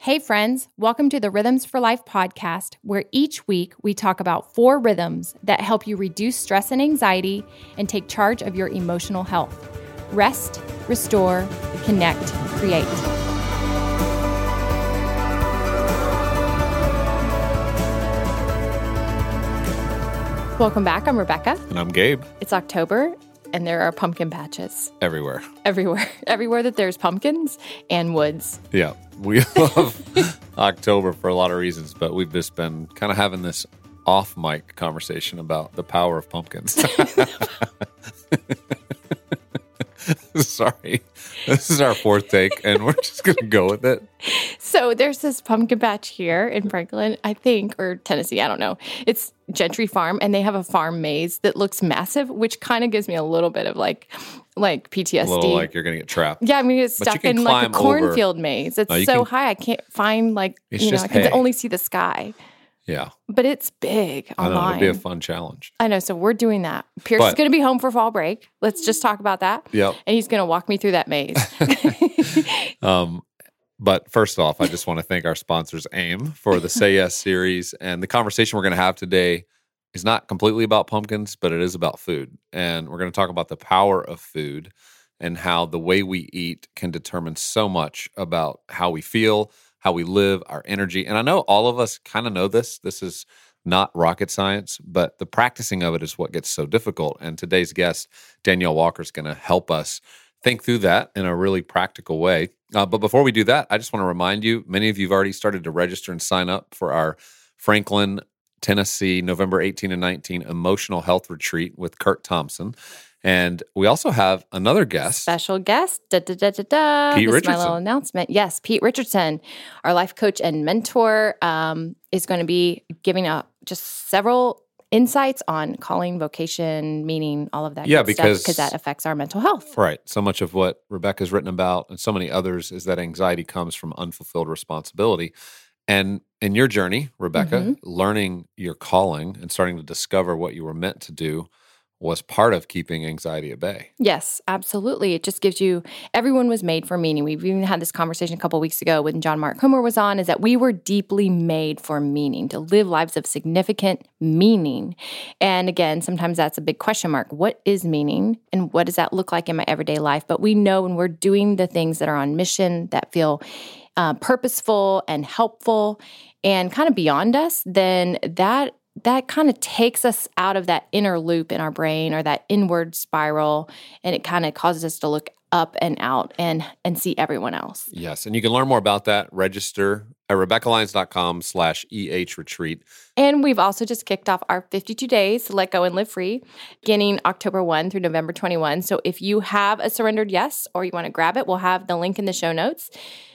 Hey friends, welcome to the Rhythms for Life podcast, where each week we talk about 4 rhythms that help you reduce stress and anxiety and take charge of your emotional health. Rest, restore, connect, create. Welcome back. I'm Rebecca. And I'm Gabe. It's October, and there are pumpkin patches. Everywhere. Everywhere that there's pumpkins and woods. Yeah. We love October for a lot of reasons, but we've just been kind of having this off-mic conversation about the power of pumpkins. Sorry. This is our 4th take, and we're just going to go with it. So there's this pumpkin patch here in Franklin, I think, or Tennessee, I don't know. It's Gentry Farm, and they have a farm maze that looks massive, which kind of gives me a little bit of like PTSD. A little like you're going to get trapped. Yeah, I'm going to get stuck in like a cornfield maze. It's so high, I can't find I can only see the sky. Yeah. But it's big online. I know, it'll be a fun challenge. I know, so we're doing that. Pierce is going to be home for fall break. Let's just talk about that. Yep. And he's going to walk me through that maze. But first off, I just want to thank our sponsors, AIM, for the Say Yes series. And the conversation we're going to have today is not completely about pumpkins, but it is about food. And we're going to talk about the power of food and how the way we eat can determine so much about how we feel, how we live, our energy. And I know all of us kind of know this. This is not rocket science, but the practicing of it is what gets so difficult. And today's guest, Danielle Walker, is going to help us think through that in a really practical way. But before we do that, I just want to remind you, many of you have already started to register and sign up for our Franklin, Tennessee, November 18 and 19 Emotional Health Retreat with Kurt Thompson. And we also have another guest. Special guest. Pete Richardson. This is my little announcement. Yes, Pete Richardson, our life coach and mentor, is going to be giving just several insights on calling, vocation, meaning, all of that good stuff, because that affects our mental health. Right. So much of what Rebecca's written about and so many others is that anxiety comes from unfulfilled responsibility. And in your journey, Rebecca, learning your calling and starting to discover what you were meant to do was part of keeping anxiety at bay. Yes, absolutely. It just gives you, everyone was made for meaning. We've even had this conversation a couple of weeks ago when John Mark Comer was on, is that we were deeply made for meaning, to live lives of significant meaning. And again, sometimes that's a big question mark. What is meaning? And what does that look like in my everyday life? But we know when we're doing the things that are on mission, that feel purposeful and helpful and kind of beyond us, then that kind of takes us out of that inner loop in our brain or that inward spiral, and it kind of causes us to look up and out and see everyone else. Yes, and you can learn more about that. Register at RebeccaLyons.com/EH retreat. And we've also just kicked off our 52 days to let go and live free, beginning October 1 through November 21. So if you have a surrendered yes or you want to grab it, we'll have the link in the show notes.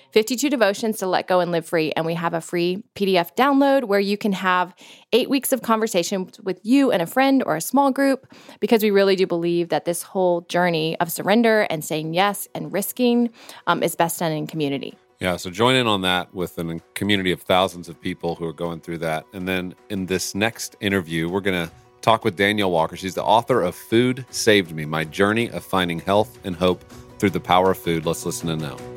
52 devotions to let go and live free. And we have a free PDF download where you can have 8 weeks of conversation with you and a friend or a small group, because we really do believe that this whole journey of surrender and saying yes and risking is best done in community. Yeah, so join in on that with a community of thousands of people who are going through that. And then in this next interview, we're going to talk with Danielle Walker. She's the author of Food Saved Me, My Journey of Finding Health and Hope Through the Power of Food. Let's listen in now.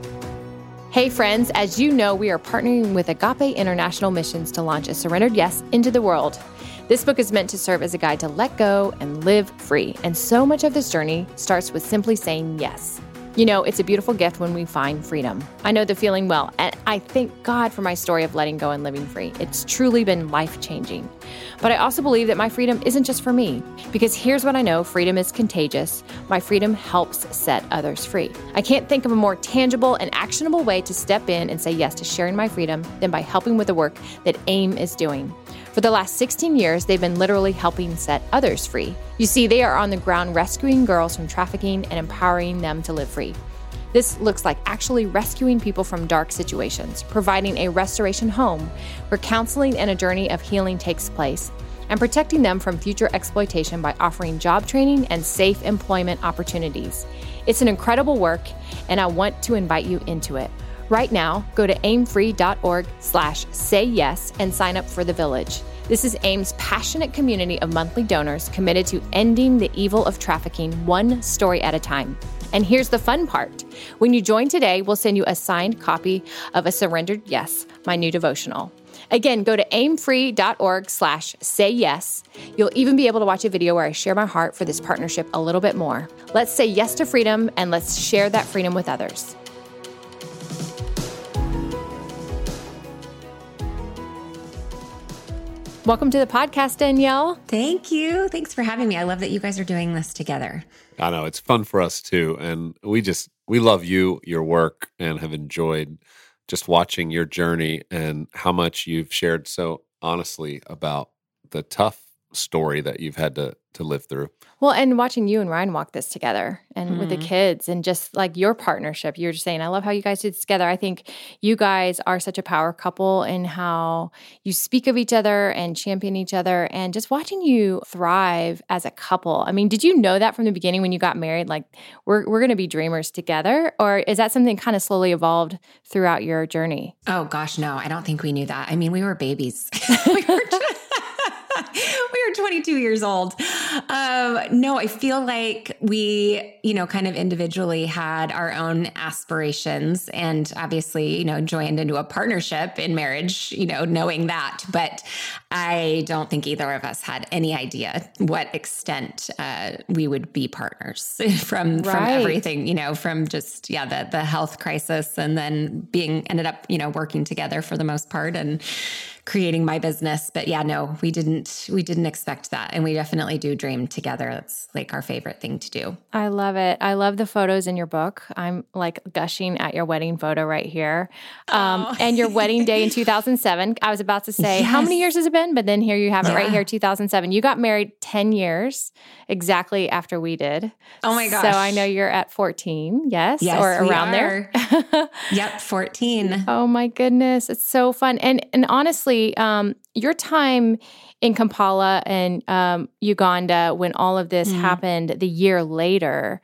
Hey friends, as you know, we are partnering with Agape International Missions to launch a Surrendered Yes into the world. This book is meant to serve as a guide to let go and live free. And so much of this journey starts with simply saying yes. You know, it's a beautiful gift when we find freedom. I know the feeling well, and I thank God for my story of letting go and living free. It's truly been life-changing. But I also believe that my freedom isn't just for me, because here's what I know: freedom is contagious. My freedom helps set others free. I can't think of a more tangible and actionable way to step in and say yes to sharing my freedom than by helping with the work that AIM is doing. For the last 16 years, they've been literally helping set others free. You see, they are on the ground rescuing girls from trafficking and empowering them to live free. This looks like actually rescuing people from dark situations, providing a restoration home where counseling and a journey of healing takes place, and protecting them from future exploitation by offering job training and safe employment opportunities. It's an incredible work, and I want to invite you into it. Right now, go to aimfree.org/sayyes and sign up for The Village. This is AIM's passionate community of monthly donors committed to ending the evil of trafficking one story at a time. And here's the fun part. When you join today, we'll send you a signed copy of A Surrendered Yes, my new devotional. Again, go to aimfree.org/sayyes. You'll even be able to watch a video where I share my heart for this partnership a little bit more. Let's say yes to freedom, and let's share that freedom with others. Welcome to the podcast, Danielle. Thank you. Thanks for having me. I love that you guys are doing this together. I know it's fun for us too. And we love you, your work, and have enjoyed just watching your journey and how much you've shared so honestly about the tough story that you've had to live through. Well, and watching you and Ryan walk this together and with the kids and just like your partnership, you were just saying, I love how you guys do this together. I think you guys are such a power couple in how you speak of each other and champion each other and just watching you thrive as a couple. I mean, did you know that from the beginning when you got married, like we're going to be dreamers together? Or is that something kind of slowly evolved throughout your journey? Oh gosh, no, I don't think we knew that. I mean, we were babies. We were 22 years old. No, I feel like we, kind of individually had our own aspirations and obviously, joined into a partnership in marriage, knowing that. But I don't think either of us had any idea what extent we would be partners from everything, from just, the health crisis and then ended up, working together for the most part and creating my business. But no, we didn't expect that. And we definitely do dream together. That's like our favorite thing to do. I love it. I love the photos in your book. I'm like gushing at your wedding photo right here. And your wedding day in 2007. I was about to say, How many years has it been? But then here you have it right here, 2007. You got married 10 years exactly after we did. Oh my gosh. So I know you're at 14, yes or around there. Yep, 14. Oh my goodness. It's so fun. And honestly, your time in Kampala and Uganda when all of this happened the year later,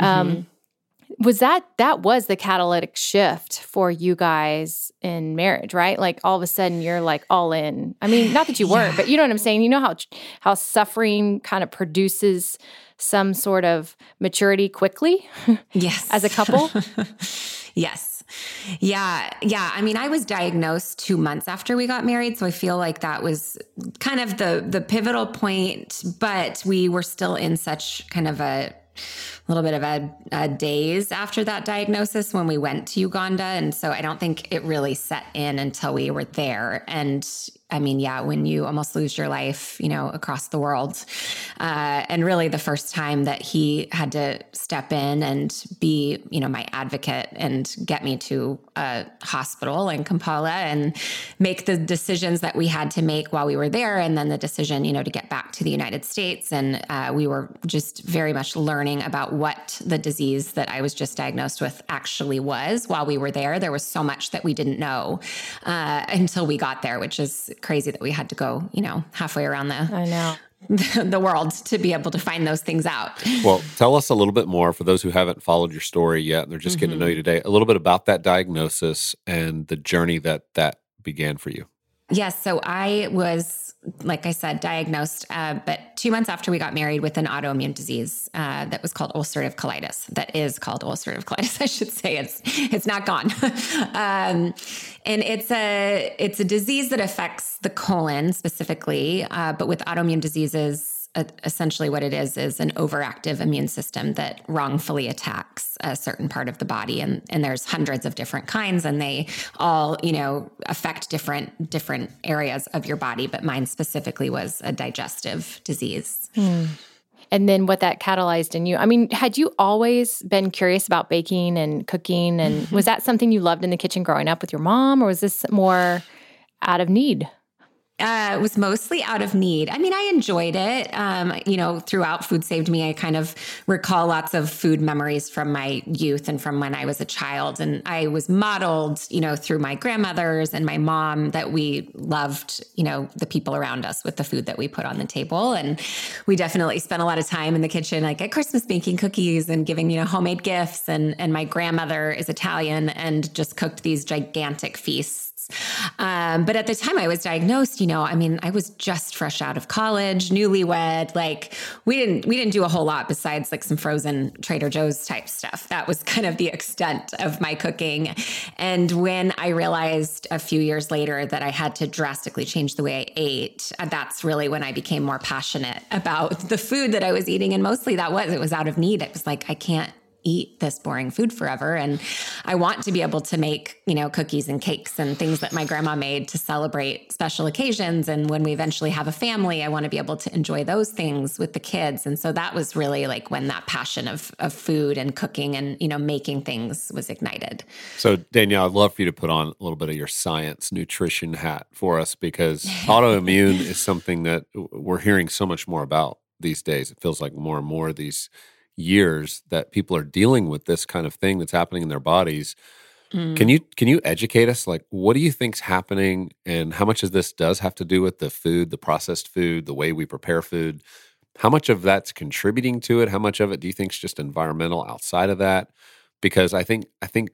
was that was the catalytic shift for you guys in marriage, right? Like all of a sudden you're like all in. I mean, not that you weren't, but you know what I'm saying? You know how suffering kind of produces some sort of maturity quickly? Yes. As a couple? Yes. Yeah. I mean, I was diagnosed 2 months after we got married. So I feel like that was kind of the pivotal point, but we were still in such kind of a little bit of a daze after that diagnosis when we went to Uganda. And so I don't think it really set in until we were there. And I mean, when you almost lose your life, across the world, and really the first time that he had to step in and be, my advocate and get me to a hospital in Kampala and make the decisions that we had to make while we were there. And then the decision, to get back to the United States. And we were just very much learning about what the disease that I was just diagnosed with actually was while we were there. There was so much that we didn't know until we got there, which is crazy that we had to go, halfway around the world to be able to find those things out. Well, tell us a little bit more for those who haven't followed your story yet and they're just getting to know you today, a little bit about that diagnosis and the journey that began for you. Yes. So I was, like I said, diagnosed, but 2 months after we got married with an autoimmune disease that was called ulcerative colitis. That is called ulcerative colitis, I should say. It's not gone. And it's a disease that affects the colon specifically, but with autoimmune diseases, essentially what it is an overactive immune system that wrongfully attacks a certain part of the body. And there's hundreds of different kinds and they all, affect different areas of your body. But mine specifically was a digestive disease. And then what that catalyzed in you. I mean, had you always been curious about baking and cooking? And was that something you loved in the kitchen growing up with your mom? Or was this more out of need? It was mostly out of need. I mean, I enjoyed it. Throughout Food Saved Me, I kind of recall lots of food memories from my youth and from when I was a child. And I was modeled, through my grandmothers and my mom that we loved, the people around us with the food that we put on the table. And we definitely spent a lot of time in the kitchen, like at Christmas, baking cookies and giving, homemade gifts. And my grandmother is Italian and just cooked these gigantic feasts. But at the time I was diagnosed, I mean, I was just fresh out of college, newlywed. Like we didn't do a whole lot besides like some frozen Trader Joe's type stuff. That was kind of the extent of my cooking. And when I realized a few years later that I had to drastically change the way I ate, that's really when I became more passionate about the food that I was eating. And mostly it was out of need. It was like, I can't eat this boring food forever. And I want to be able to make, cookies and cakes and things that my grandma made to celebrate special occasions. And when we eventually have a family, I want to be able to enjoy those things with the kids. And so that was really like when that passion of food and cooking and, making things was ignited. So Danielle, I'd love for you to put on a little bit of your science nutrition hat for us, because autoimmune is something that we're hearing so much more about these days. It feels like more and more these years that people are dealing with this kind of thing that's happening in their bodies. Can you educate us? Like, what do you think's happening, and how much of this does have to do with the food, the processed food, the way we prepare food? How much of that's contributing to it? How much of it do you think is just environmental outside of that? Because I think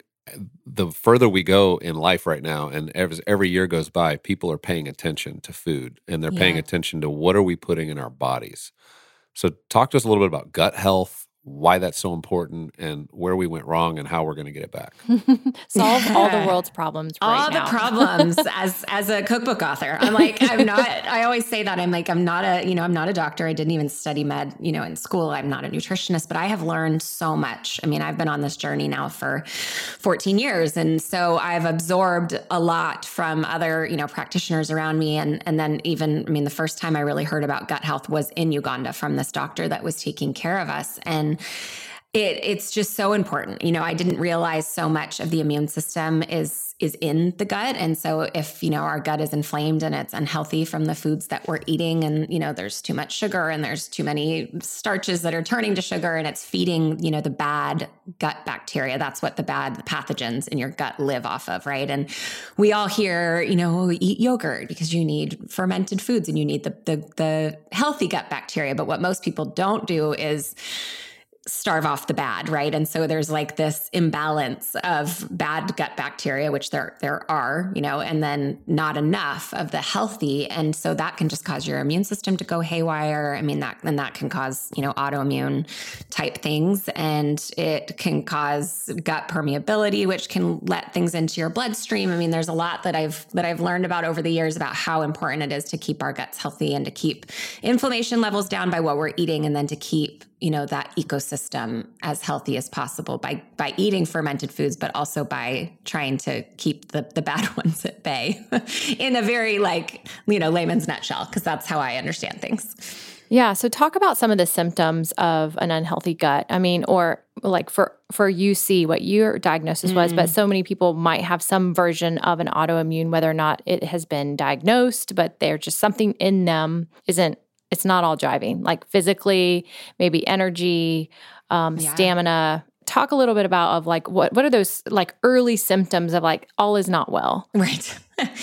the further we go in life right now, and every year goes by, people are paying attention to food, and they're paying attention to what are we putting in our bodies. So talk to us a little bit about gut health, why that's so important, and where we went wrong and how we're going to get it back. Solve all the world's problems right all now. The problems as a cookbook author. I always say that I'm not a doctor. I didn't even study med, in school. I'm not a nutritionist, but I have learned so much. I mean, I've been on this journey now for 14 years. And so I've absorbed a lot from other, practitioners around me. And then even, the first time I really heard about gut health was in Uganda from this doctor that was taking care of us. And it's just so important. I didn't realize so much of the immune system is in the gut. And so if, our gut is inflamed and it's unhealthy from the foods that we're eating, and, there's too much sugar and there's too many starches that are turning to sugar, and it's feeding, the bad gut bacteria. That's what the pathogens in your gut live off of, right? And we all hear, eat yogurt because you need fermented foods and you need the healthy gut bacteria. But what most people don't do is starve off the bad, right? And so there's like this imbalance of bad gut bacteria, which there are, and then not enough of the healthy. And so that can just cause your immune system to go haywire. That can cause, autoimmune type things, and it can cause gut permeability, which can let things into your bloodstream. There's a lot that I've learned about over the years about how important it is to keep our guts healthy and to keep inflammation levels down by what we're eating, and then to keep that ecosystem as healthy as possible by eating fermented foods, but also by trying to keep the bad ones at bay in a very layman's nutshell, because that's how I understand things. Yeah. So talk about some of the symptoms of an unhealthy gut. Or like for UC, what your diagnosis was, but so many people might have some version of an autoimmune, whether or not it has been diagnosed, but there's just something in them it's not all driving, like physically, maybe energy, stamina. Talk a little bit about what are those like early symptoms of like all is not well. Right.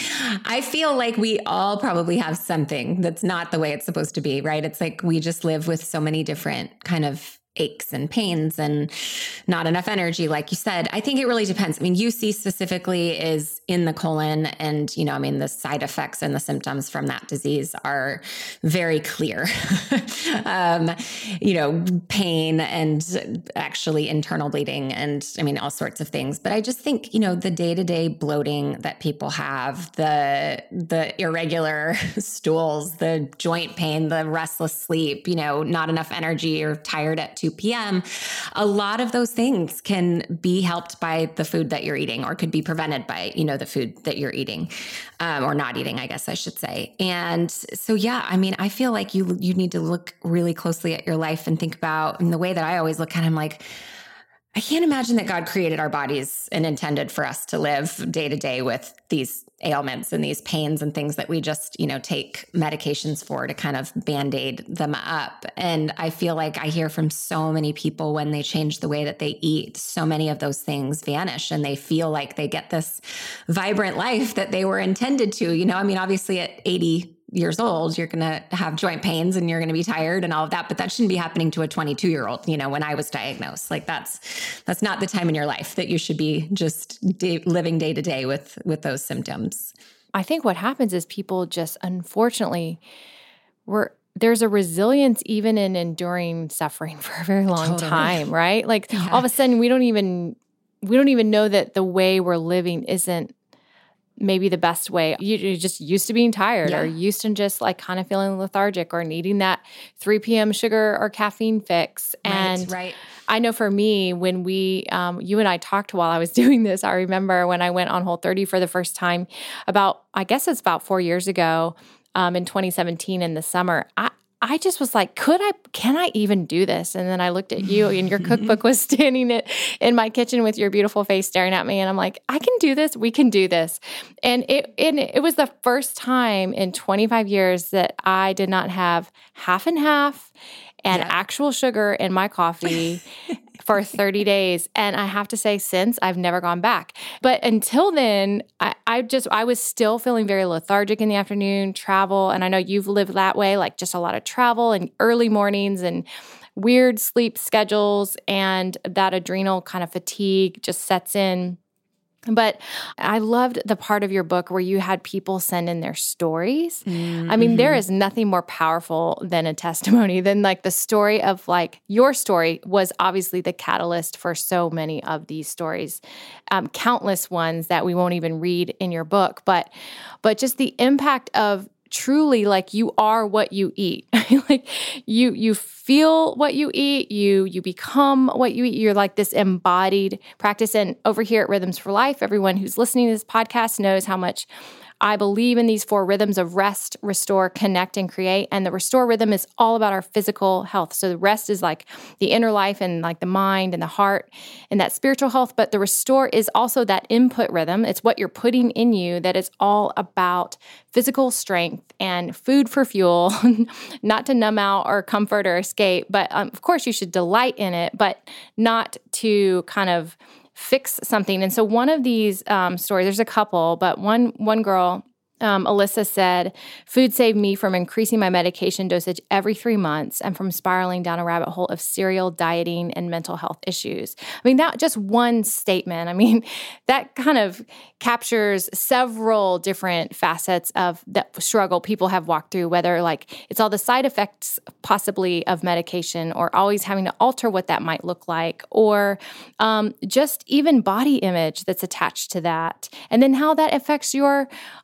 I feel like we all probably have something that's not the way it's supposed to be, right? It's like we just live with so many different kind of aches and pains and not enough energy, like you said. I think it really depends. UC specifically is in the colon, and, the side effects and the symptoms from that disease are very clear. Pain and actually internal bleeding and all sorts of things. But I just think, the day-to-day bloating that people have, the irregular stools, the joint pain, the restless sleep, not enough energy or tired at 2 p.m. A lot of those things can be helped by the food that you're eating, or could be prevented by, the food that you're eating, or not eating, I guess I should say. And so, I feel like you need to look really closely at your life and think about, and the way that I always look at it, I'm like, I can't imagine that God created our bodies and intended for us to live day to day with these ailments and these pains and things that we just, take medications for to kind of Band-Aid them up. And I feel like I hear from so many people when they change the way that they eat, so many of those things vanish and they feel like they get this vibrant life that they were intended to. Obviously at 80 years old, you're going to have joint pains and you're going to be tired and all of that, but that shouldn't be happening to a 22-year-old. When I was diagnosed, like that's not the time in your life that you should be just living day to day with those symptoms. I think what happens is people just, unfortunately, there's a resilience even in enduring suffering for a very long time, right? Like all of a sudden we don't even know that the way we're living isn't maybe the best way. You're just used to being tired or used to just like kind of feeling lethargic or needing that 3 p.m. sugar or caffeine fix. And I know for me, when you and I talked while I was doing this, I remember when I went on Whole30 for the first time I guess it's about 4 years ago, in 2017 in the summer, I just was like, can I even do this? And then I looked at you and your cookbook was standing in my kitchen with your beautiful face staring at me. And I'm like, I can do this. We can do this. And it was the first time in 25 years that I did not have half and half and actual sugar in my coffee for 30 days. And I have to say, since I've never gone back. But until then, I was still feeling very lethargic in the afternoon, travel. And I know you've lived that way, like just a lot of travel and early mornings and weird sleep schedules, and that adrenal kind of fatigue just sets in. But I loved the part of your book where you had people send in their stories. I mean, there is nothing more powerful than a testimony than like the story of like your story was obviously the catalyst for so many of these stories, countless ones that we won't even read in your book. But just the impact of truly like you are what you eat. Like you feel what you eat, you become what you eat. You're like this embodied practice. And over here at Rhythms for Life, everyone who's listening to this podcast knows how much I believe in these 4 rhythms of rest, restore, connect, and create. And the restore rhythm is all about our physical health. So the rest is like the inner life and like the mind and the heart and that spiritual health. But the restore is also that input rhythm. It's what you're putting in you that is all about physical strength and food for fuel, not to numb out or comfort or escape. But of course, you should delight in it, but not to kind of fix something. And so one of these stories, there's a couple, but one girl, Alyssa said, food saved me from increasing my medication dosage every 3 months and from spiraling down a rabbit hole of cereal, dieting, and mental health issues. I mean, that just one statement, I mean, that kind of captures several different facets of the struggle people have walked through, whether like it's all the side effects possibly of medication or always having to alter what that might look like, or just even body image that's attached to that. And then how that affects your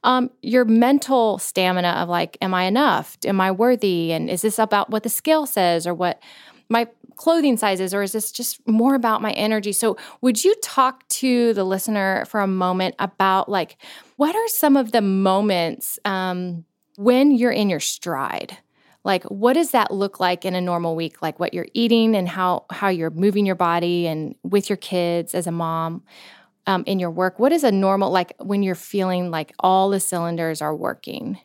mental stamina of like, am I enough? Am I worthy? And is this about what the scale says or what my clothing size is, or is this just more about my energy? So would you talk to the listener for a moment about like, what are some of the moments when you're in your stride? Like, what does that look like in a normal week? Like what you're eating and how you're moving your body and with your kids as a mom. In your work, what is a normal, like when you're feeling like all the cylinders are working?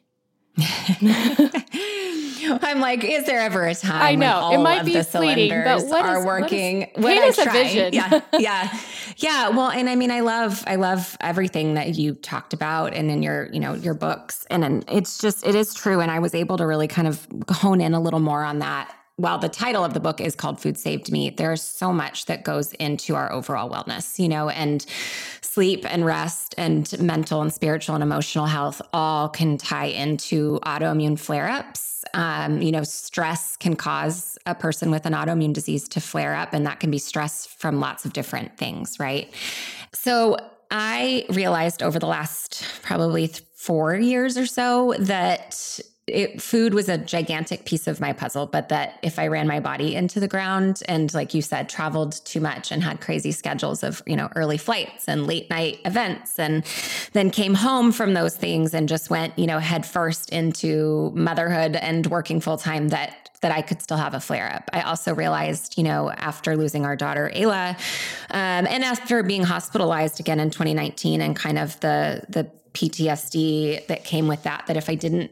I'm like, is there ever a time I know, when it might all be of the fleeting, cylinders but are working? Paint us a vision. Yeah. Well, and I mean, I love everything that you talked about and in your books. And it is true. And I was able to really kind of hone in a little more on that. While the title of the book is called Food Saved Me, there's so much that goes into our overall wellness, and sleep and rest and mental and spiritual and emotional health all can tie into autoimmune flare-ups. Stress can cause a person with an autoimmune disease to flare up, and that can be stress from lots of different things, right? So I realized over the last probably 4 years or so that food was a gigantic piece of my puzzle, but that if I ran my body into the ground and, like you said, traveled too much and had crazy schedules of, early flights and late night events, and then came home from those things and just went, head first into motherhood and working full time, that I could still have a flare up. I also realized, after losing our daughter, Ayla, and after being hospitalized again in 2019 and kind of the PTSD that came with that if I didn't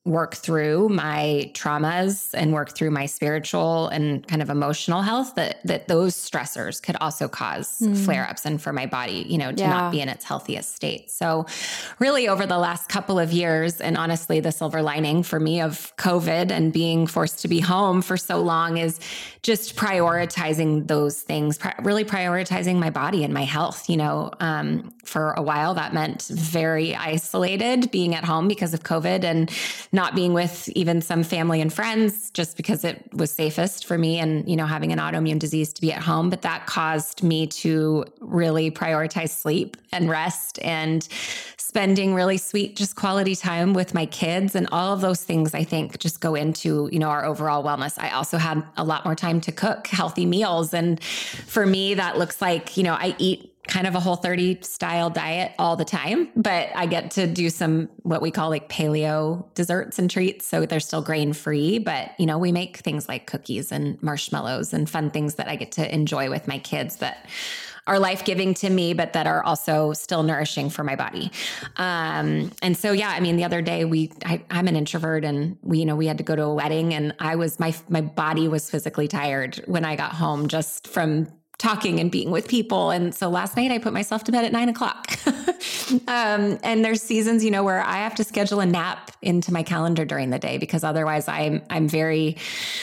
work through my traumas and work through my spiritual and kind of emotional health, that those stressors could also cause flare-ups, and for my body, to not be in its healthiest state. So really over the last couple of years, and honestly, the silver lining for me of COVID and being forced to be home for so long is just prioritizing those things, really prioritizing my body and my health. For a while that meant very isolated, being at home because of COVID and not being with even some family and friends, just because it was safest for me and, having an autoimmune disease, to be at home. But that caused me to really prioritize sleep and rest and spending really sweet, just quality time with my kids. And all of those things, I think, just go into, our overall wellness. I also had a lot more time to cook healthy meals. And for me, that looks like, I eat kind of a Whole30 style diet all the time, but I get to do some, what we call like paleo desserts and treats. So they're still grain free, but we make things like cookies and marshmallows and fun things that I get to enjoy with my kids that are life-giving to me, but that are also still nourishing for my body. And so, the other day I'm an introvert, and we had to go to a wedding, and my body was physically tired when I got home just from talking and being with people. And so last night I put myself to bed at 9:00. And there's seasons, where I have to schedule a nap into my calendar during the day, because otherwise I'm very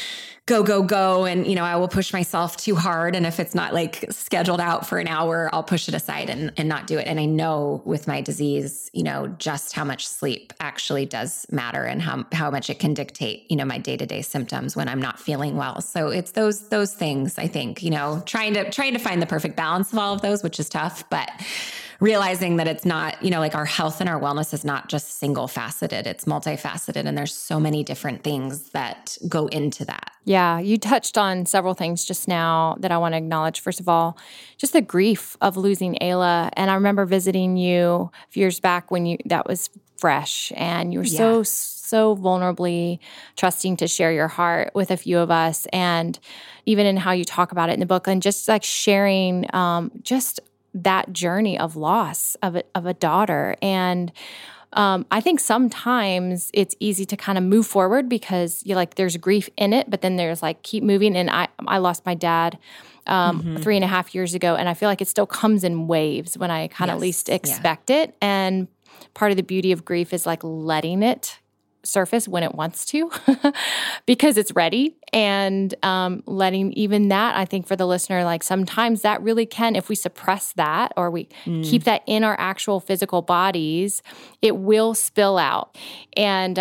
go. And, I will push myself too hard. And if it's not like scheduled out for an hour, I'll push it aside and not do it. And I know with my disease, just how much sleep actually does matter, and how much it can dictate, my day-to-day symptoms when I'm not feeling well. So it's those things, I think, trying to find the perfect balance of all of those, which is tough, but realizing that it's not, like our health and our wellness is not just single faceted, it's multifaceted. And there's so many different things that go into that. Yeah. You touched on several things just now that I want to acknowledge. First of all, just the grief of losing Ayla. And I remember visiting you a few years back when that was fresh, and you were so vulnerably trusting to share your heart with a few of us. And even in how you talk about it in the book, and just like sharing, just that journey of loss of a daughter. And I think sometimes it's easy to kind of move forward because you're like, there's grief in it, but then there's like, keep moving. And I lost my dad 3.5 years ago. And I feel like it still comes in waves when I kind of least expect it. And part of the beauty of grief is like letting it surface when it wants to because it's ready, and letting even that, I think for the listener, like sometimes that really can, if we suppress that or we keep that in our actual physical bodies, it will spill out. And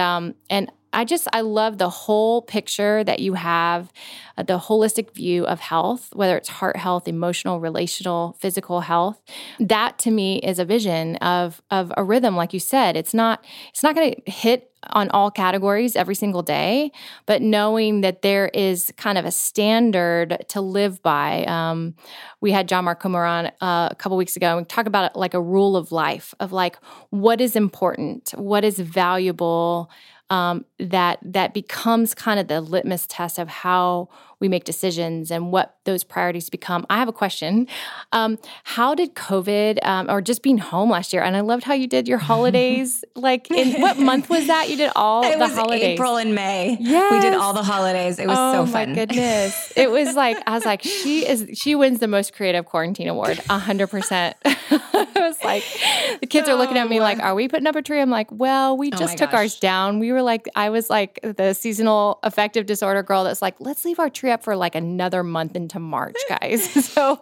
I love the whole picture that you have, the holistic view of health, whether it's heart health, emotional, relational, physical health. That to me is a vision of a rhythm. Like you said, it's not going to hit on all categories every single day, but knowing that there is kind of a standard to live by. We had John Mark Comer on a couple weeks ago, and we talk about it like a rule of life of like what is important, what is valuable, that becomes kind of the litmus test of how we make decisions and what those priorities become. I have a question. How did COVID or just being home last year, and I loved how you did your holidays, like in what month was that? You did all the holidays. It was April and May. Yes. We did all the holidays. It was so fun. Oh my goodness. It was like, I was like, she wins the most creative quarantine award, 100%. I was like, the kids are looking at me like, are we putting up a tree? I'm like, well, we just took ours down. We were like, I was like the seasonal affective disorder girl that's like, let's leave our tree up for like another month into March, guys. So,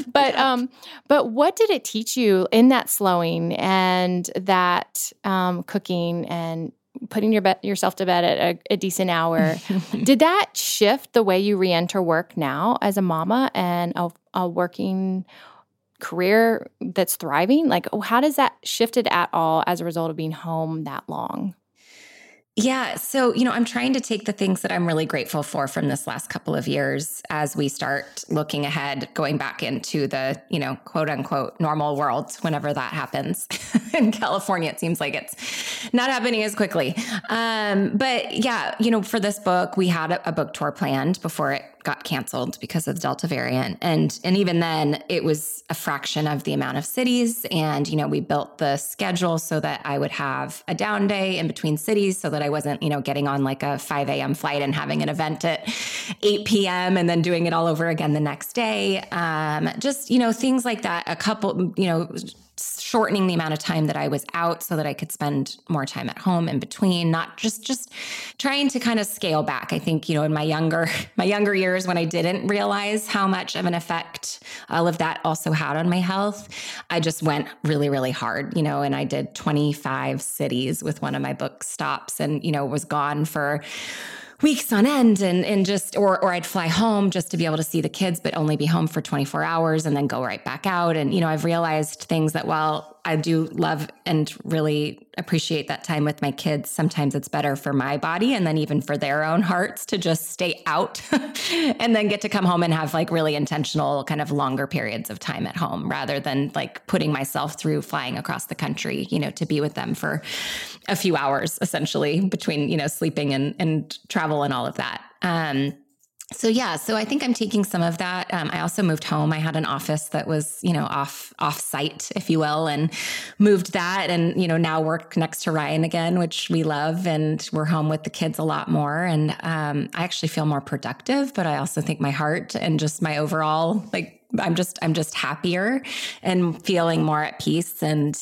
but what did it teach you in that slowing and that cooking and putting yourself to bed at a decent hour? Did that shift the way you reenter work now as a mama and a working career that's thriving? Like, how does that shifted at all as a result of being home that long? Yeah. So, I'm trying to take the things that I'm really grateful for from this last couple of years as we start looking ahead, going back into the, quote unquote, normal world, whenever that happens. In California, it seems like it's not happening as quickly. But yeah, for this book, we had a book tour planned before it got canceled because of the Delta variant. And even then it was a fraction of the amount of cities. And, we built the schedule so that I would have a down day in between cities so that I wasn't, getting on like a 5 a.m. flight and having an event at 8 p.m. and then doing it all over again the next day. Just, things like that, a couple, shortening the amount of time that I was out so that I could spend more time at home in between, not just trying to kind of scale back. I think, in my younger years when I didn't realize how much of an effect all of that also had on my health, I just went really, really hard, and I did 25 cities with one of my book stops and, was gone for weeks on end and just, or I'd fly home just to be able to see the kids, but only be home for 24 hours and then go right back out. And, I've realized things that while I do love and really appreciate that time with my kids, sometimes it's better for my body and then even for their own hearts to just stay out and then get to come home and have like really intentional kind of longer periods of time at home rather than like putting myself through flying across the country, to be with them for a few hours essentially between, sleeping and travel and all of that. So I think I'm taking some of that. I also moved home. I had an office that was, off site, if you will, and moved that and, now work next to Ryan again, which we love. And we're home with the kids a lot more. And I actually feel more productive, but I also think my heart and just my overall, I'm just happier and feeling more at peace. And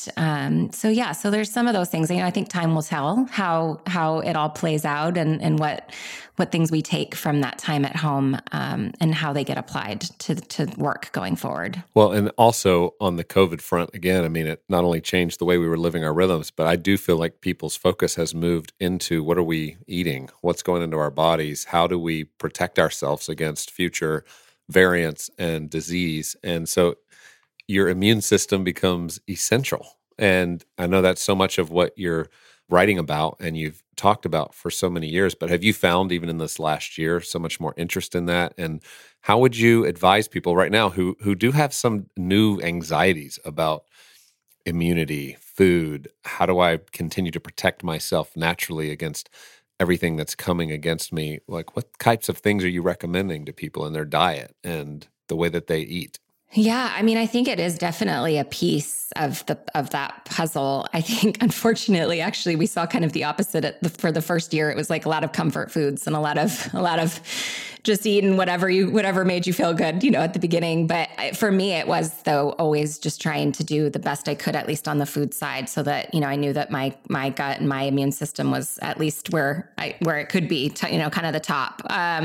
so there's some of those things. I think time will tell how it all plays out and what things we take from that time at home and how they get applied to work going forward. Well, and also on the COVID front, again, it not only changed the way we were living our rhythms, but I do feel like people's focus has moved into what are we eating? What's going into our bodies? How do we protect ourselves against future variants and disease? And so your immune system becomes essential. And I know that's so much of what you're writing about and you've talked about for so many years, but have you found even in this last year so much more interest in that? And how would you advise people right now who do have some new anxieties about immunity, food? How do I continue to protect myself naturally against everything that's coming against me? Like, what types of things are you recommending to people in their diet and the way that they eat? Yeah, I think it is definitely a piece of that puzzle. I think, unfortunately, actually, we saw kind of the opposite for the first year. It was like a lot of comfort foods and a lot of just eating whatever made you feel good, at the beginning. But for me, it was though always just trying to do the best I could, at least on the food side, so that I knew that my gut and my immune system was at least where it could be, kind of the top.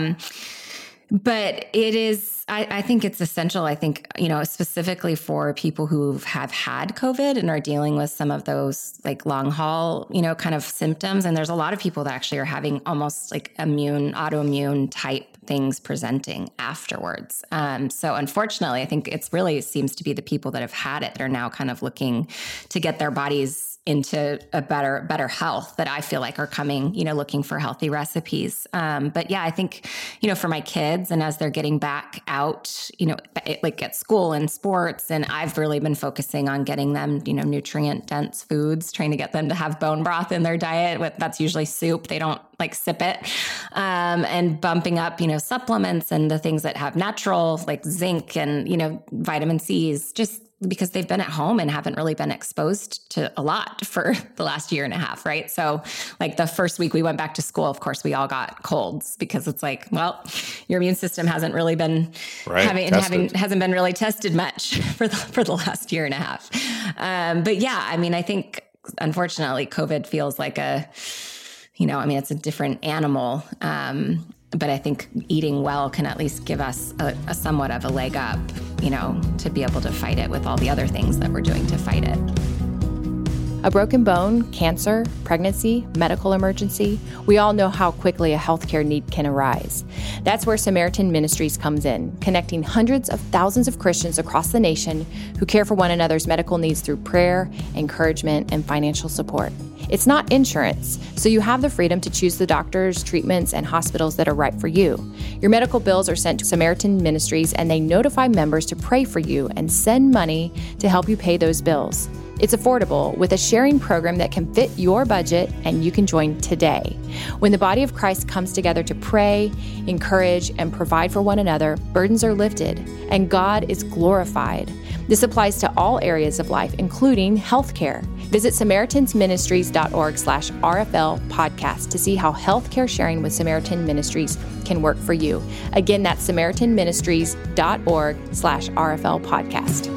But it is, I think it's essential. I think, specifically for people who have had COVID and are dealing with some of those like long haul, kind of symptoms. And there's a lot of people that actually are having almost like autoimmune type things presenting afterwards. So unfortunately, I think it seems to be the people that have had it that are now kind of looking to get their bodies into a better health that I feel like are coming, looking for healthy recipes. But yeah, I think, for my kids and as they're getting back out, like at school and sports, and I've really been focusing on getting them, nutrient dense foods, trying to get them to have bone broth in their diet. That's usually soup. They don't like sip it, and bumping up, supplements and the things that have natural like zinc and, vitamin C's, just because they've been at home and haven't really been exposed to a lot for the last year and a half, right? So like the first week we went back to school, of course, we all got colds because it's like, well, your immune system hasn't really been hasn't been really tested much for the last year and a half. But yeah, I think unfortunately COVID feels like it's a different animal. But I think eating well can at least give us a somewhat of a leg up, to be able to fight it with all the other things that we're doing to fight it. A broken bone, cancer, pregnancy, medical emergency, we all know how quickly a healthcare need can arise. That's where Samaritan Ministries comes in, connecting hundreds of thousands of Christians across the nation who care for one another's medical needs through prayer, encouragement, and financial support. It's not insurance, so you have the freedom to choose the doctors, treatments, and hospitals that are right for you. Your medical bills are sent to Samaritan Ministries, and they notify members to pray for you and send money to help you pay those bills. It's affordable with a sharing program that can fit your budget, and you can join today. When the body of Christ comes together to pray, encourage, and provide for one another, burdens are lifted, and God is glorified. This applies to all areas of life, including healthcare. Visit SamaritanMinistries.org/RFL podcast to see how healthcare sharing with Samaritan Ministries can work for you. Again, that's SamaritanMinistries.org/RFL podcast.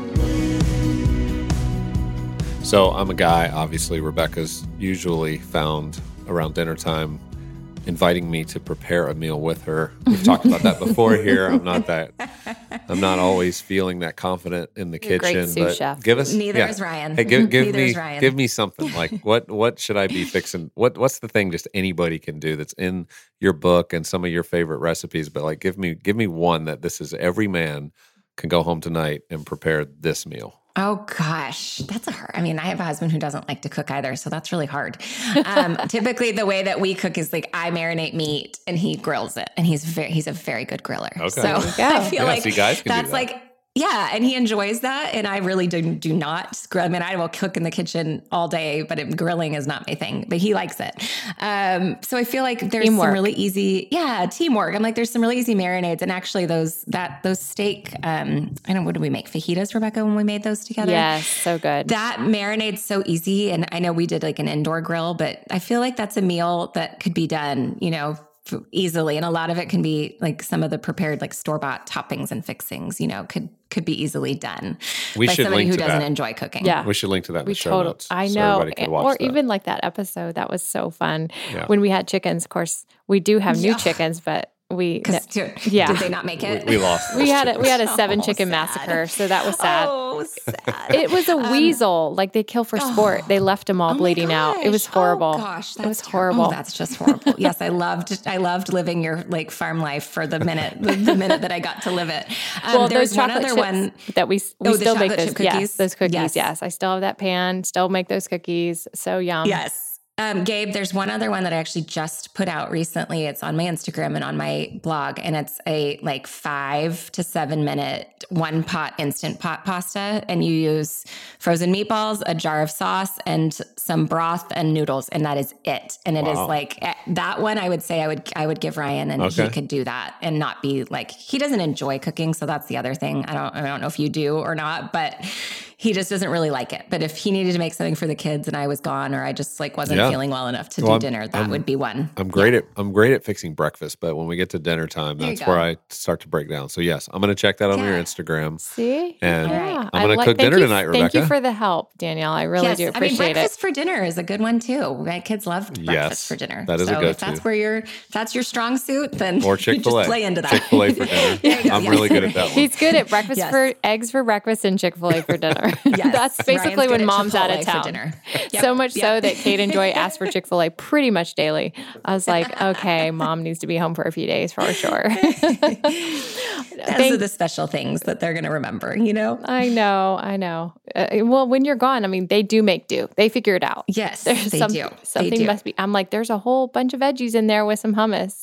So I'm a guy, obviously Rebecca's usually found around dinner time inviting me to prepare a meal with her. We've talked about that before here. I'm not always feeling that confident in the kitchen. Great sous chef. Give us Neither is Ryan. Hey, give Ryan. me something. Like what should I be fixing? What's the thing just anybody can do that's in your book and some of your favorite recipes? But like give me one that this is every man can go home tonight and prepare this meal. Oh gosh, that's I have a husband who doesn't like to cook either, so that's really hard. Typically the way that we cook is like I marinate meat and he grills it, and he's a very good griller. Okay. So I feel like see, guys can that's do that. like, yeah, and he enjoys that, and I really do not grill. I mean, I will cook in the kitchen all day, but grilling is not my thing, but he likes it. So I feel like there's some really easy, teamwork. I'm like, there's some really easy marinades, and actually those steak, I don't know, what did we make? Fajitas, Rebecca, when we made those together? Yes, so good. That marinade's so easy, and I know we did like an indoor grill, but I feel like that's a meal that could be done, easily. And a lot of it can be like some of the prepared like store-bought toppings and fixings, could be easily done by somebody who doesn't enjoy cooking. Yeah. We should link to that in the show notes. I know. So everybody can watch that. Even like that episode, that was so fun. Yeah. When we had chickens, of course, we do have new chickens, but did they not make it? We lost. We had a 7-chicken massacre, so that was sad. Oh, sad. It was a weasel, like they kill for sport. They left them all bleeding out. It was horrible. Oh gosh, it was horrible. Oh, that's just horrible. Yes, I loved living your like farm life for the minute that I got to live it. There's one other one that we still make those cookies. Yes, those cookies. Yes, I still have that pan. Still make those cookies. So yum. Yes. Gabe, there's one other one that I actually just put out recently. It's on my Instagram and on my blog, and it's a like 5 to 7 minute one pot instant pot pasta, and you use frozen meatballs, a jar of sauce, and some broth and noodles, and that is it. And it is like that one. I would say I would give Ryan, and he could do that and not be like, he doesn't enjoy cooking, so that's the other thing. I don't know if you do or not, but he just doesn't really like it. But if he needed to make something for the kids and I was gone, or I just like wasn't feeling well enough to do dinner, that would be one. I'm great at fixing breakfast, but when we get to dinner time, that's where I start to break down. So yes, I'm going to check that on your Instagram. See? And I'm going to cook dinner tonight, Rebecca. Thank you for the help, Danielle. I really do appreciate breakfast for dinner is a good one too. My kids love breakfast for dinner. That is a good if that's your strong suit, then or Chick-fil-A. Just play into that. Chick-fil-A for dinner. I'm really good at that one. He's good at eggs for breakfast and Chick-fil-A for dinner. That's basically when mom's out of town. Yep. So much so that Kate and Joy ask for Chick-fil-A pretty much daily. I was like, okay, mom needs to be home for a few days for sure. Those are the special things that they're going to remember, I know. Well, when you're gone, I mean, they do make do. They figure it out. Yes, they do. Something must be. I'm like, there's a whole bunch of veggies in there with some hummus.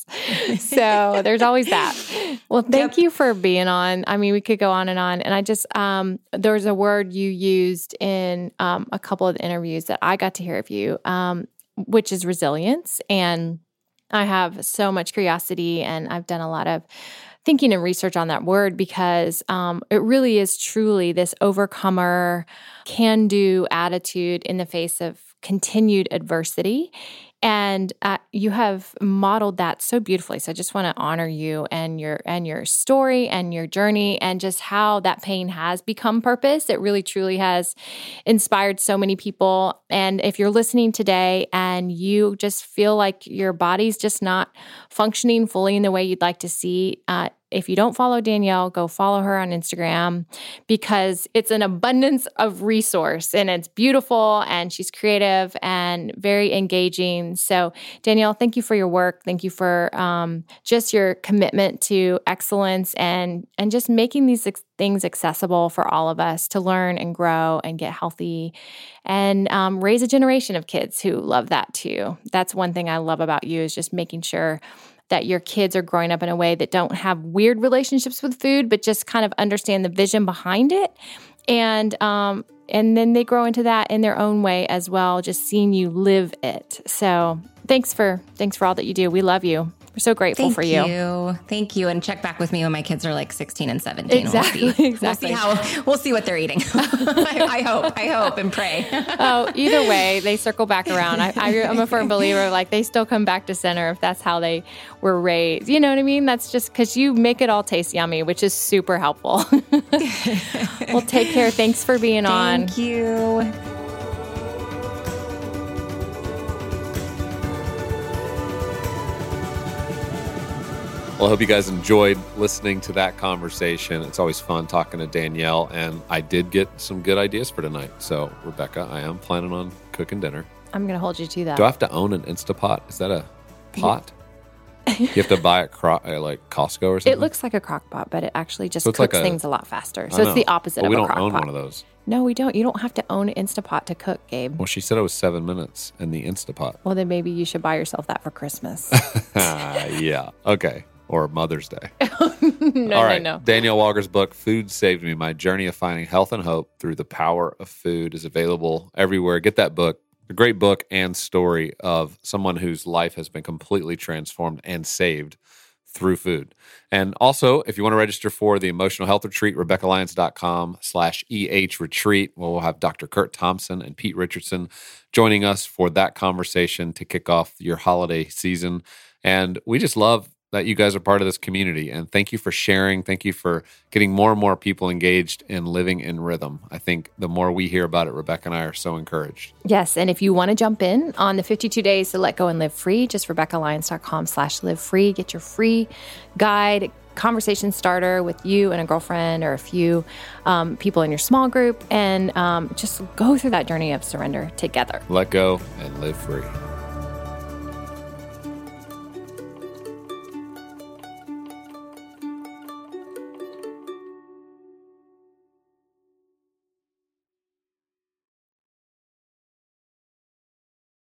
So there's always that. Well, thank you for being on. I mean, we could go on. And I just, there's a word you used in a couple of the interviews that I got to hear of you, which is resilience. And I have so much curiosity, and I've done a lot of thinking and research on that word because it really is truly this overcomer, can-do attitude in the face of continued adversity. And you have modeled that so beautifully. So I just want to honor you and your story and your journey and just how that pain has become purpose. It really, truly has inspired so many people. And if you're listening today and you just feel like your body's just not functioning fully in the way you'd like to see, if you don't follow Danielle, go follow her on Instagram because it's an abundance of resource and it's beautiful and she's creative and very engaging. So Danielle, thank you for your work. Thank you for just your commitment to excellence and just making these things accessible for all of us to learn and grow and get healthy and raise a generation of kids who love that too. That's one thing I love about you is just making sure that your kids are growing up in a way that don't have weird relationships with food, but just kind of understand the vision behind it And then they grow into that in their own way as well, just seeing you live it. So thanks for all that you do. We love you. We're so grateful for you. Thank you. And check back with me when my kids are like 16 and 17. Exactly. We'll see what they're eating. I hope and pray. Oh, either way, they circle back around. I'm a firm believer, like they still come back to center if that's how they were raised. You know what I mean? That's just because you make it all taste yummy, which is super helpful. Well, take care. Thanks for being on. Thank you. Well, I hope you guys enjoyed listening to that conversation. It's always fun talking to Danielle, and I did get some good ideas for tonight. So, Rebecca, I am planning on cooking dinner. I'm going to hold you to that. Do I have to own an Instapot? Is that a pot? You have to buy it at like Costco or something? It looks like a crock pot, but it actually just cooks things a lot faster. So it's the opposite of a crock pot. We don't own one of those. No, we don't. You don't have to own an Instapot to cook, Gabe. Well, she said it was 7 minutes in the Instapot. Well, then maybe you should buy yourself that for Christmas. Yeah. Okay. Or Mother's Day. No. Danielle Walger's book, Food Saved Me, My Journey of Finding Health and Hope Through the Power of Food, is available everywhere. Get that book. A great book and story of someone whose life has been completely transformed and saved through food. And also, if you want to register for the Emotional Health Retreat, RebeccaLyons.com/EH Retreat, we'll have Dr. Kurt Thompson and Pete Richardson joining us for that conversation to kick off your holiday season. And we just love that you guys are part of this community. And thank you for sharing. Thank you for getting more and more people engaged in living in rhythm. I think the more we hear about it, Rebecca and I are so encouraged. Yes. And if you want to jump in on the 52 days to let go and live free, just RebeccaLyons.com/live free. Get your free guide, conversation starter with you and a girlfriend or a few people in your small group, and just go through that journey of surrender together. Let go and live free.